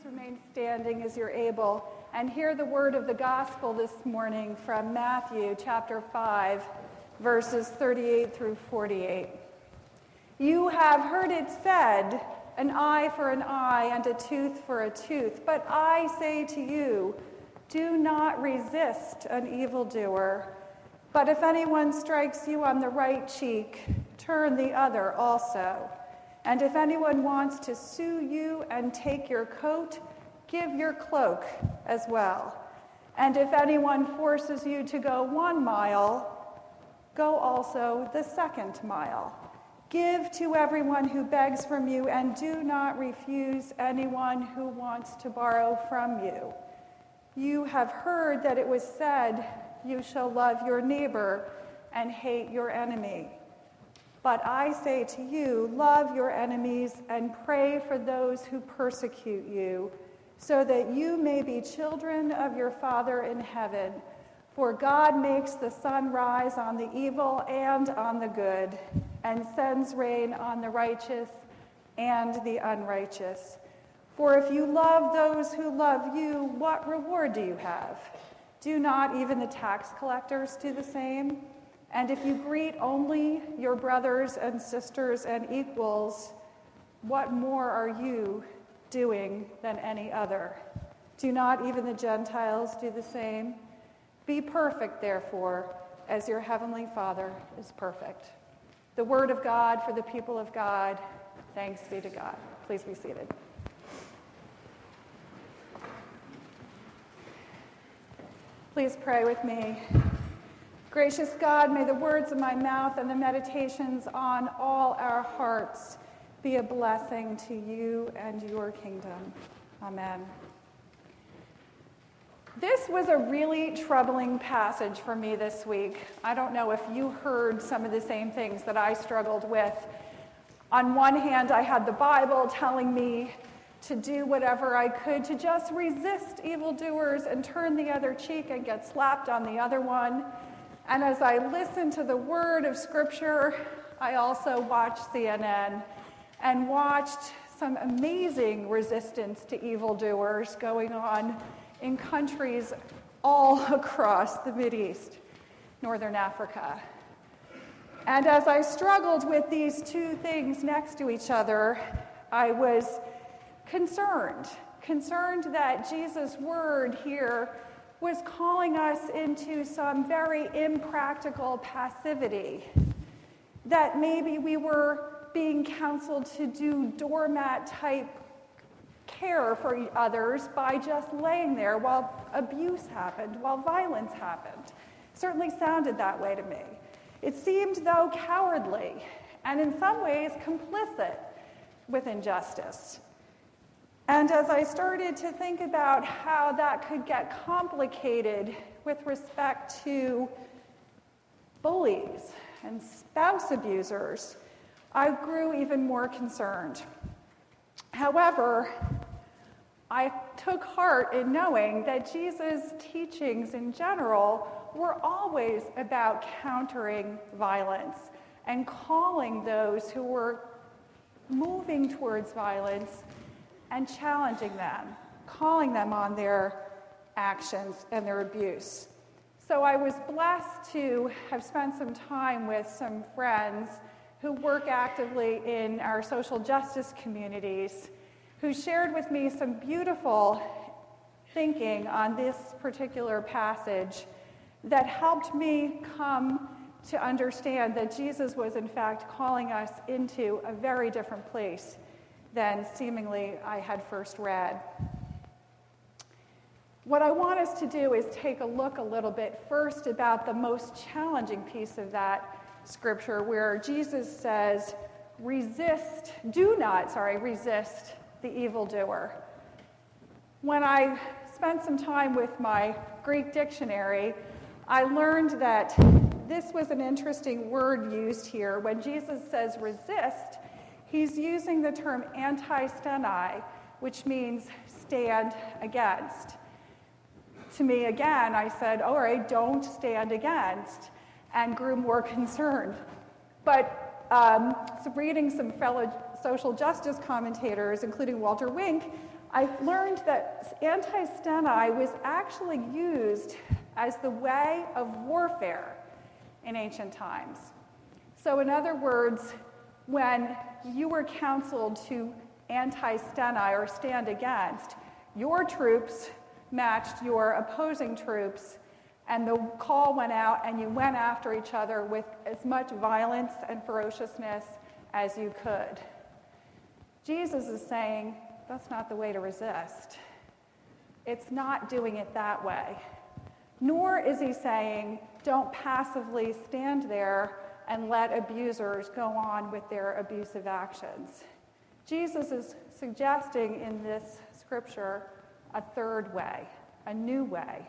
remain standing as you're able and hear the word of the gospel this morning from Matthew chapter 5, verses 38 through 48. You have heard it said, an eye for an eye and a tooth for a tooth. But I say to you, do not resist an evildoer. But if anyone strikes you on the right cheek, turn the other also. And if anyone wants to sue you and take your coat, give your cloak as well. And if anyone forces you to go 1 mile, go also the 2nd mile. Give to everyone who begs from you, and do not refuse anyone who wants to borrow from you. You have heard that it was said, you shall love your neighbor and hate your enemy. But I say to you, love your enemies and pray for those who persecute you, so that you may be children of your Father in heaven. For God makes the sun rise on the evil and on the good, and sends rain on the righteous and the unrighteous. For if you love those who love you, what reward do you have? Do not even the tax collectors do the same? And if you greet only your brothers and sisters and equals, what more are you doing than any other? Do not even the Gentiles do the same? Be perfect, therefore, as your heavenly Father is perfect. The word of God for the people of God. Thanks be to God. Please be seated. Please pray with me. Gracious God, may the words of my mouth and the meditations on all our hearts be a blessing to you and your kingdom. Amen. This was a really troubling passage for me this week. I don't know if you heard some of the same things that I struggled with. On one hand, I had the Bible telling me to do whatever I could to just resist evildoers and turn the other cheek and get slapped on the other one. And as I listened to the word of Scripture, I also watched CNN and watched some amazing resistance to evildoers going on in countries all across the Mideast, Northern Africa. And as I struggled with these two things next to each other, I was concerned that Jesus' word here was calling us into some very impractical passivity, that maybe we were being counseled to do doormat-type care for others by just laying there while abuse happened, while violence happened. Certainly sounded that way to me. It seemed, though, cowardly and in some ways complicit with injustice. And as I started to think about how that could get complicated with respect to bullies and spouse abusers, I grew even more concerned. However, I took heart in knowing that Jesus' teachings in general were always about countering violence and calling those who were moving towards violence and challenging them, calling them on their actions and their abuse. So I was blessed to have spent some time with some friends who work actively in our social justice communities, who shared with me some beautiful thinking on this particular passage that helped me come to understand that Jesus was in fact calling us into a very different place than seemingly I had first read. What I want us to do is take a look a little bit first about the most challenging piece of that scripture, where Jesus says, do not resist the evildoer. When I spent some time with my Greek dictionary, I learned that this was an interesting word used here. When Jesus says resist, he's using the term anti-sthenai, which means stand against. To me, again, I said, all right, don't stand against, and grew more concerned. But reading some fellow social justice commentators, including Walter Wink, I've learned that anti-steni was actually used as the way of warfare in ancient times. So in other words, when you were counseled to anti-steni or stand against, your troops matched your opposing troops, and the call went out and you went after each other with as much violence and ferociousness as you could. Jesus is saying, that's not the way to resist. It's not doing it that way. Nor is he saying, don't passively stand there and let abusers go on with their abusive actions. Jesus is suggesting in this scripture a third way, a new way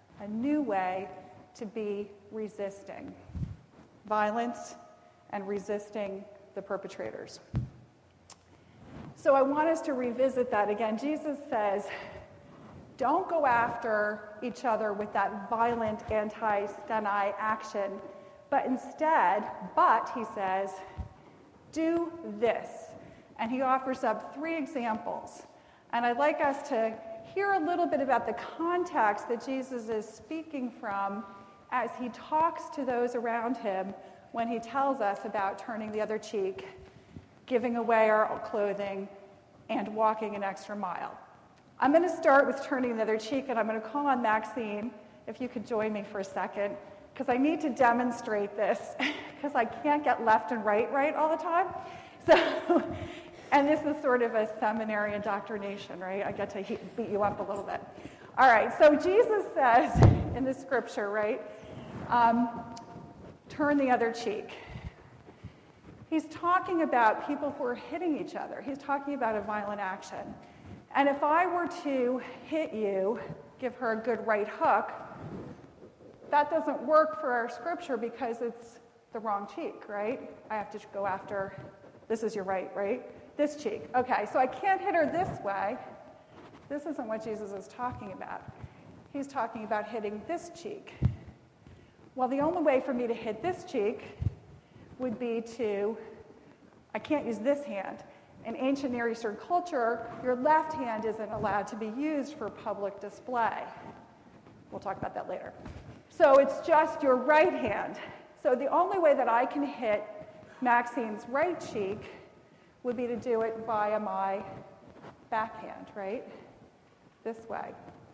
to be resisting violence and resisting the perpetrators. So I want us to revisit that again. Jesus says, don't go after each other with that violent anti-steni action, but instead, he says, do this. And he offers up 3 examples. And I'd like us to hear a little bit about the context that Jesus is speaking from as he talks to those around him when he tells us about turning the other cheek, giving away our clothing, and walking an extra mile. I'm going to start with turning the other cheek, and I'm going to call on Maxine, if you could join me for a second, because I need to demonstrate this, because I can't get left and right all the time. So, and this is sort of a seminary indoctrination, right? I get to beat you up a little bit. All right, so Jesus says in the scripture, right, turn the other cheek. He's talking about people who are hitting each other. He's talking about a violent action. And if I were to hit you, give her a good right hook, that doesn't work for our scripture because it's the wrong cheek, right? I have to go after, this is your right? This cheek. Okay, so I can't hit her this way. This isn't what Jesus is talking about. He's talking about hitting this cheek. Well, the only way for me to hit this cheek would be I can't use this hand. In ancient Near Eastern culture, your left hand isn't allowed to be used for public display. We'll talk about that later. So it's just your right hand. So the only way that I can hit Maxine's right cheek would be to do it via my backhand, right? This way.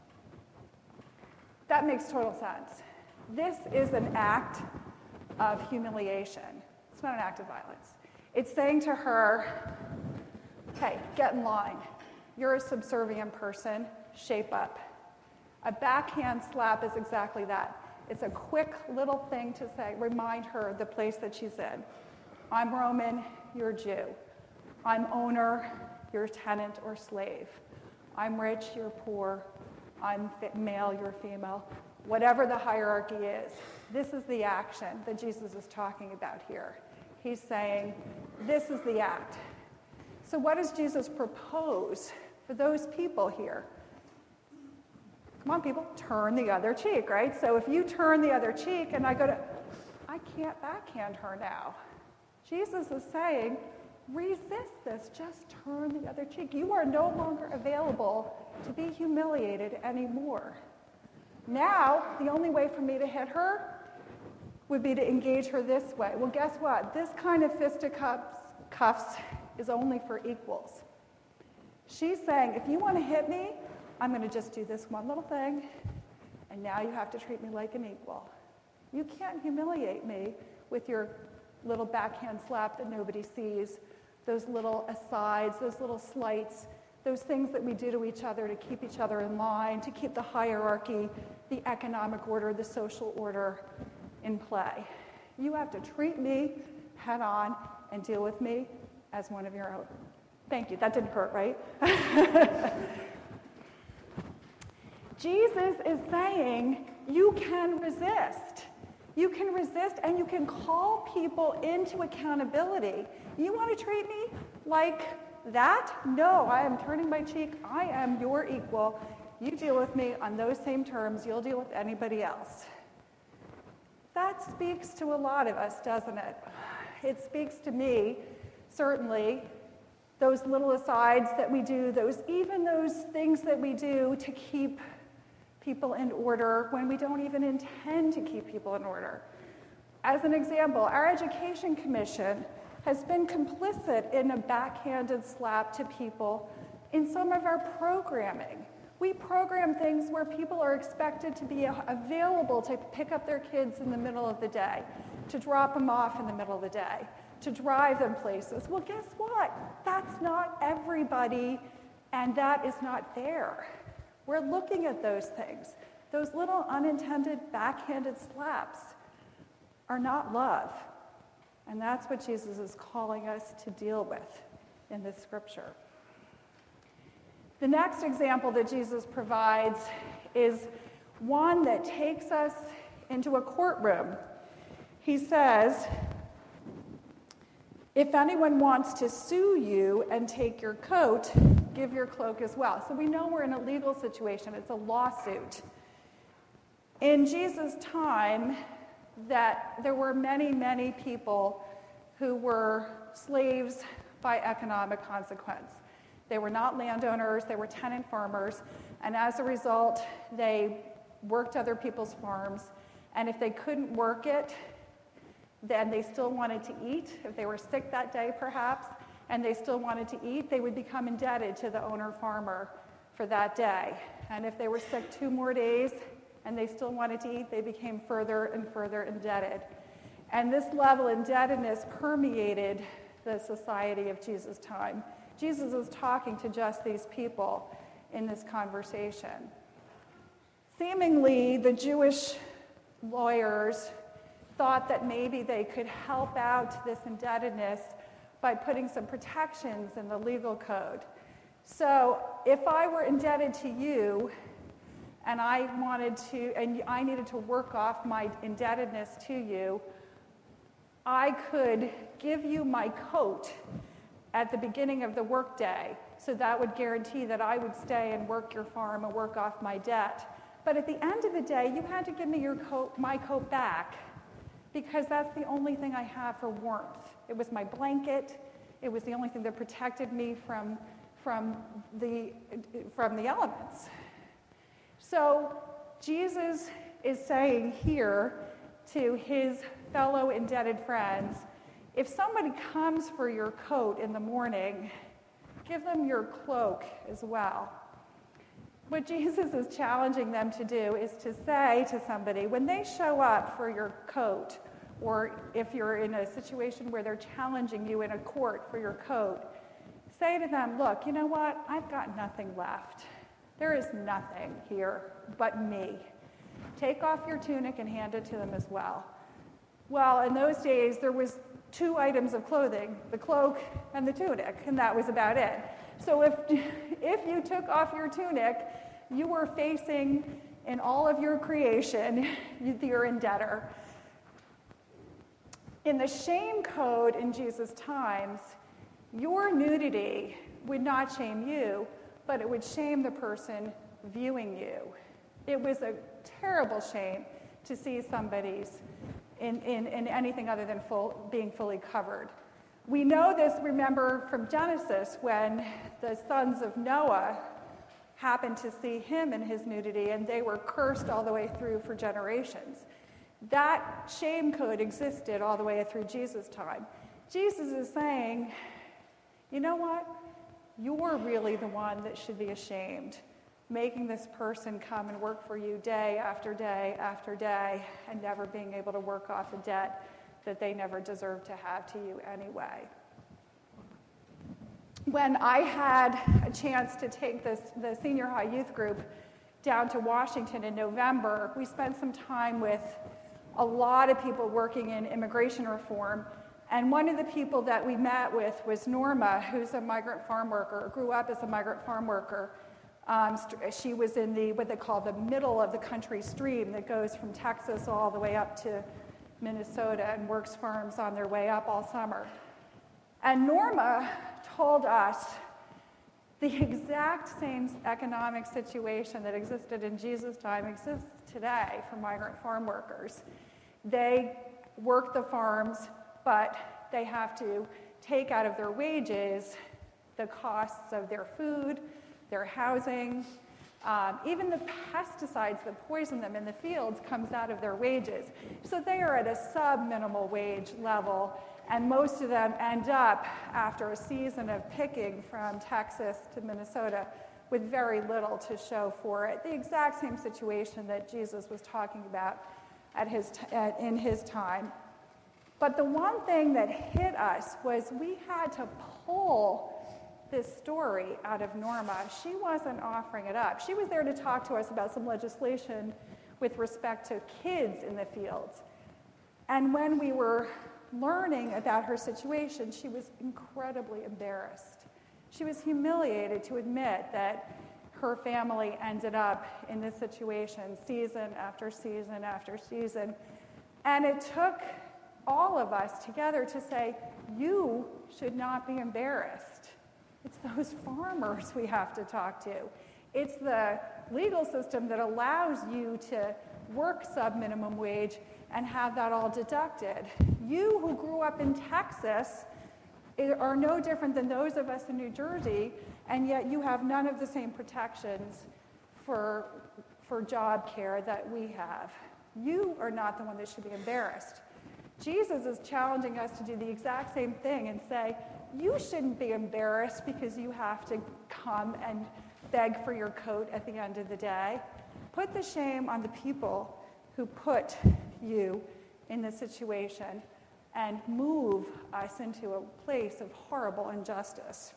That makes total sense. This is an act of humiliation. It's not an act of violence. It's saying to her, hey, get in line. You're a subservient person. Shape up. A backhand slap is exactly that. It's a quick little thing to say, remind her the place that she's in. I'm Roman, you're Jew. I'm owner, you're tenant or slave. I'm rich, you're poor. I'm male, you're female. Whatever the hierarchy is, this is the action that Jesus is talking about here. He's saying, this is the act. So what does Jesus propose for those people here? Come on, people, turn the other cheek, right? So if you turn the other cheek and I can't backhand her now. Jesus is saying, resist this, just turn the other cheek. You are no longer available to be humiliated anymore. Now, the only way for me to hit her would be to engage her this way. Well, guess what? This kind of fisticuffs is only for equals. She's saying, if you want to hit me, I'm going to just do this one little thing, and now you have to treat me like an equal. You can't humiliate me with your little backhand slap that nobody sees, those little asides, those little slights, those things that we do to each other to keep each other in line, to keep the hierarchy, the economic order, the social order in play. You have to treat me head on and deal with me as one of your own. Thank you. That didn't hurt, right? Jesus is saying you can resist. You can resist and you can call people into accountability. You want to treat me like that? No, I am turning my cheek. I am your equal. You deal with me on those same terms. You'll deal with anybody else. That speaks to a lot of us, doesn't it? It speaks to me, certainly, those little asides that we do, those things that we do to keep people in order when we don't even intend to keep people in order. As an example, our Education Commission has been complicit in a backhanded slap to people in some of our programming. We program things where people are expected to be available to pick up their kids in the middle of the day, to drop them off in the middle of the day, to drive them places. Well, guess what? That's not everybody, and that is not fair. We're looking at those things. Those little unintended backhanded slaps are not love. And that's what Jesus is calling us to deal with in this scripture. The next example that Jesus provides is one that takes us into a courtroom. He says, if anyone wants to sue you and take your coat, give your cloak as well. So we know we're in a legal situation. It's a lawsuit. In Jesus' time, that there were many, many people who were slaves by economic consequence. They were not landowners, they were tenant farmers, and as a result, they worked other people's farms, and if they couldn't work it, then they still wanted to eat. If they were sick that day, perhaps, and they still wanted to eat, they would become indebted to the owner farmer for that day. And if they were sick 2 more days and they still wanted to eat, they became further and further indebted. And this level of indebtedness permeated the society of Jesus' time. Jesus is talking to just these people in this conversation. Seemingly, the Jewish lawyers thought that maybe they could help out this indebtedness by putting some protections in the legal code. So if I were indebted to you and I needed to work off my indebtedness to you, I could give you my coat at the beginning of the workday, so that would guarantee that I would stay and work your farm and work off my debt. But at the end of the day, you had to give me my coat back, because that's the only thing I have for warmth. It was my blanket. It was the only thing that protected me from the elements. So Jesus is saying here to his fellow indebted friends, if somebody comes for your coat in the morning, give them your cloak as well. What Jesus is challenging them to do is to say to somebody, when they show up for your coat, or if you're in a situation where they're challenging you in a court for your coat, say to them, look, you know what? I've got nothing left. There is nothing here but me. Take off your tunic and hand it to them as well. Well, in those days, there was 2 items of clothing, the cloak and the tunic, and that was about it. So if you took off your tunic, you were facing in all of your creation your indebtor. In the shame code in Jesus' times, your nudity would not shame you, but it would shame the person viewing you. It was a terrible shame to see somebody's in anything other than being fully covered. We know this, remember, from Genesis, when the sons of Noah happened to see him in his nudity, and they were cursed all the way through for generations. That shame code existed all the way through Jesus' time. Jesus is saying, you know what? You're really the one that should be ashamed, making this person come and work for you day after day after day and never being able to work off a debt that they never deserved to have to you anyway. When I had a chance to take the senior high youth group down to Washington in November, we spent some time with a lot of people working in immigration reform. And one of the people that we met with was Norma, who's a migrant farm worker, grew up as a migrant farm worker. She was in what they call the middle of the country stream that goes from Texas all the way up to Minnesota, and works farms on their way up all summer. And Norma told us the exact same economic situation that existed in Jesus' time exists today for migrant farm workers. They work the farms, but they have to take out of their wages the costs of their food, their housing, even the pesticides that poison them in the fields comes out of their wages. So they are at a sub-minimal wage level, and most of them end up, after a season of picking from Texas to Minnesota, with very little to show for it. The exact same situation that Jesus was talking about in his time. But the one thing that hit us was we had to pull this story out of Norma. She wasn't offering it up. She was there to talk to us about some legislation with respect to kids in the fields. And when we were learning about her situation, she was incredibly embarrassed. She was humiliated to admit that her family ended up in this situation season after season after season. And it took all of us together to say, you should not be embarrassed. It's those farmers we have to talk to. It's the legal system that allows you to work sub-minimum wage and have that all deducted. You who grew up in Texas are no different than those of us in New Jersey, and yet you have none of the same protections for job care that we have. You are not the one that should be embarrassed. Jesus is challenging us to do the exact same thing and say, you shouldn't be embarrassed because you have to come and beg for your coat at the end of the day. Put the shame on the people who put you in this situation and move us into a place of horrible injustice.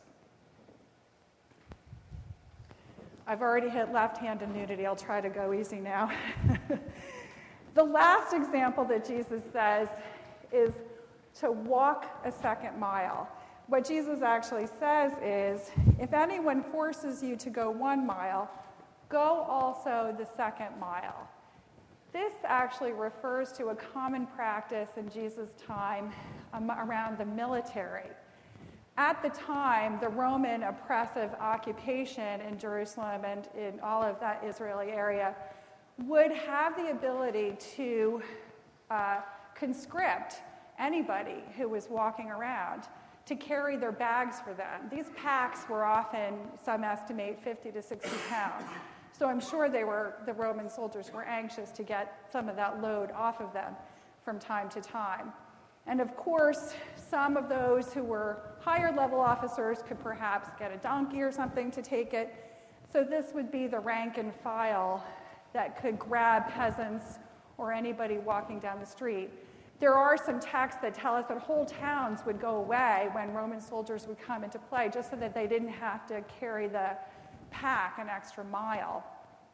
I've already hit left-handed nudity. I'll try to go easy now. The last example that Jesus says is to walk a second mile. What Jesus actually says is, if anyone forces you to go 1 mile, go also the second mile. This actually refers to a common practice in Jesus' time around the military. At the time, the Roman oppressive occupation in Jerusalem and in all of that Israeli area would have the ability to conscript anybody who was walking around to carry their bags for them. These packs were often, some estimate, 50 to 60 pounds. So I'm sure the Roman soldiers were anxious to get some of that load off of them from time to time. And of course, some of those who were higher level officers could perhaps get a donkey or something to take it. So this would be the rank and file that could grab peasants or anybody walking down the street. There are some texts that tell us that whole towns would go away when Roman soldiers would come into play, just so that they didn't have to carry the pack an extra mile.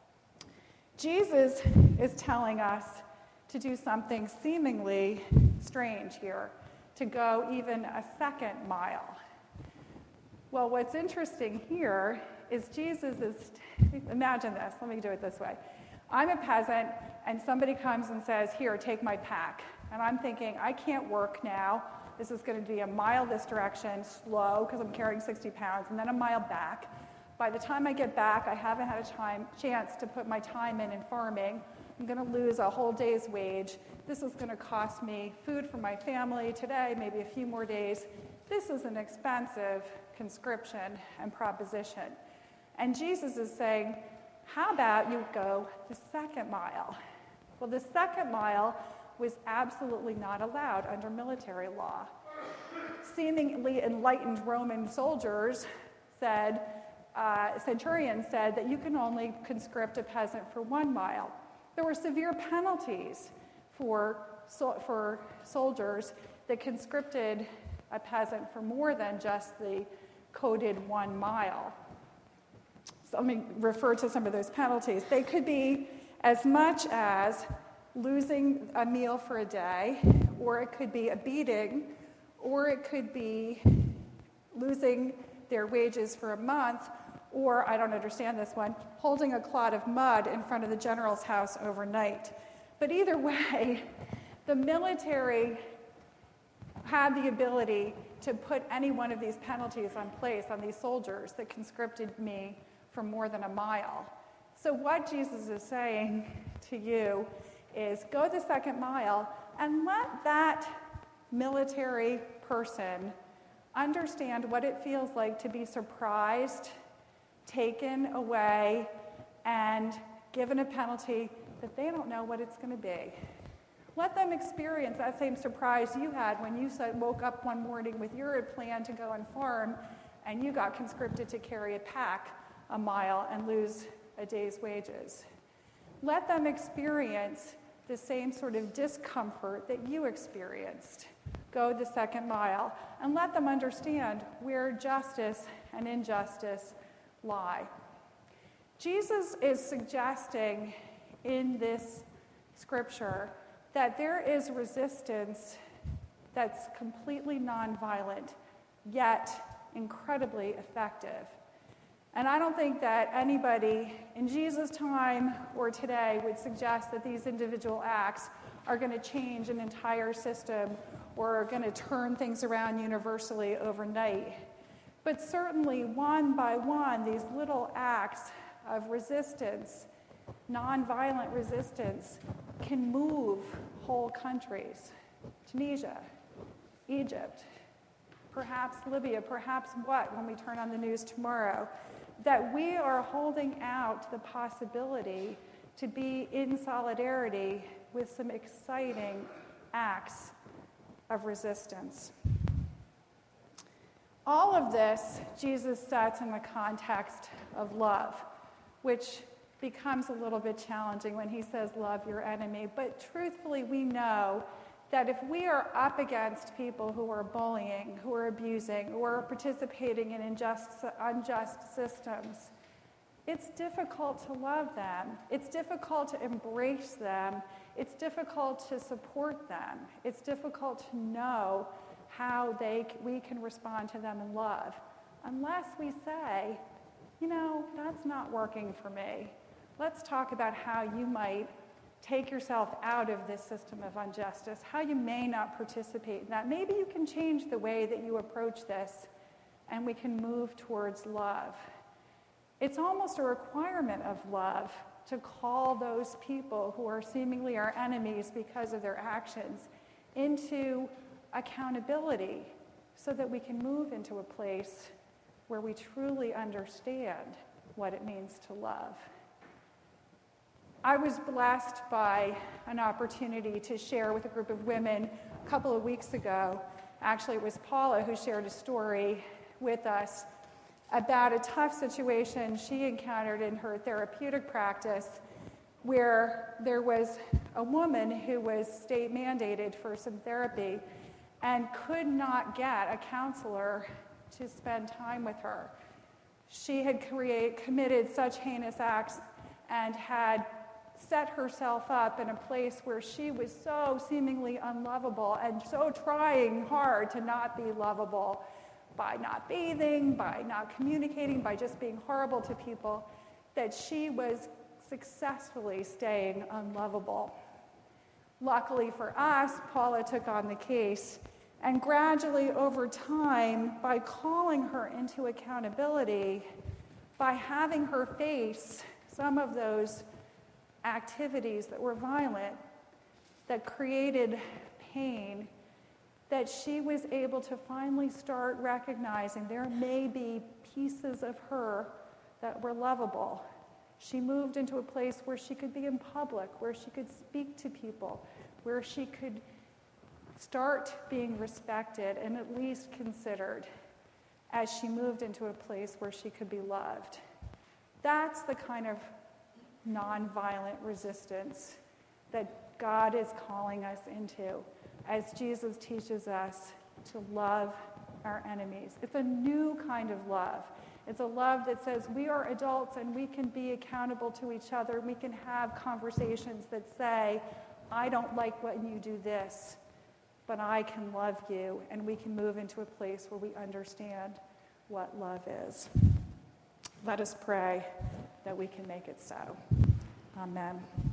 Jesus is telling us to do something seemingly strange here, to go even a second mile. Well, what's interesting here is Jesus is, imagine this, let me do it this way. I'm a peasant, and somebody comes and says, here, take my pack. And I'm thinking, I can't work now. This is going to be a mile this direction, slow, because I'm carrying 60 pounds, and then a mile back. By the time I get back, I haven't had a chance to put my time in farming. I'm going to lose a whole day's wage. This is going to cost me food for my family today, maybe a few more days. This is an expensive conscription and proposition. And Jesus is saying, how about you go the second mile? Well, the second mile was absolutely not allowed under military law. Seemingly enlightened Roman soldiers said, centurions said that you can only conscript a peasant for 1 mile. There were severe penalties for soldiers that conscripted a peasant for more than just the coded 1 mile. So let me refer to some of those penalties. They could be as much as losing a meal for a day, or it could be a beating, or it could be losing their wages for a month, or, I don't understand this one, holding a clod of mud in front of the general's house overnight. But either way, the military had the ability to put any one of these penalties on place on these soldiers that conscripted me for more than a mile. So what Jesus is saying to you is go the second mile and let that military person understand what it feels like to be surprised, taken away, and given a penalty that they don't know what it's going to be. Let them experience that same surprise you had when you woke up one morning with your plan to go and farm, and you got conscripted to carry a pack a mile and lose a day's wages. Let them experience the same sort of discomfort that you experienced. Go the second mile, and let them understand where justice and injustice lie. Jesus is suggesting in this scripture that there is resistance that's completely nonviolent, yet incredibly effective. And I don't think that anybody in Jesus' time or today would suggest that these individual acts are going to change an entire system or are going to turn things around universally overnight. But certainly, one by one, these little acts of resistance, nonviolent resistance, can move whole countries. Tunisia, Egypt, perhaps Libya, perhaps what when we turn on the news tomorrow, that we are holding out the possibility to be in solidarity with some exciting acts of resistance. All of this Jesus sets in the context of love, which becomes a little bit challenging when he says love your enemy. But truthfully, we know that if we are up against people who are bullying, who are abusing, who are participating in unjust systems, it's difficult to love them. It's difficult to embrace them. It's difficult to support them. It's difficult to know how we can respond to them in love, unless we say, that's not working for me. Let's talk about how you might take yourself out of this system of injustice, how you may not participate in that. Maybe you can change the way that you approach this, and we can move towards love. It's almost a requirement of love to call those people who are seemingly our enemies because of their actions into accountability so that we can move into a place where we truly understand what it means to love. I was blessed by an opportunity to share with a group of women a couple of weeks ago. Actually, it was Paula who shared a story with us about a tough situation she encountered in her therapeutic practice where there was a woman who was state mandated for some therapy and could not get a counselor to spend time with her. She had committed such heinous acts and had set herself up in a place where she was so seemingly unlovable and so trying hard to not be lovable by not bathing, by not communicating, by just being horrible to people, that she was successfully staying unlovable. Luckily for us, Paula took on the case, and gradually over time, by calling her into accountability, by having her face some of those activities that were violent, that created pain, that she was able to finally start recognizing there may be pieces of her that were lovable. She moved into a place where she could be in public, where she could speak to people, where she could start being respected and at least considered as she moved into a place where she could be loved. That's the kind of nonviolent resistance that God is calling us into as Jesus teaches us to love our enemies. It's a new kind of love. It's a love that says we are adults and we can be accountable to each other. We can have conversations that say, I don't like when you do this, but I can love you, and we can move into a place where we understand what love is. Let us pray that we can make it so. Amen.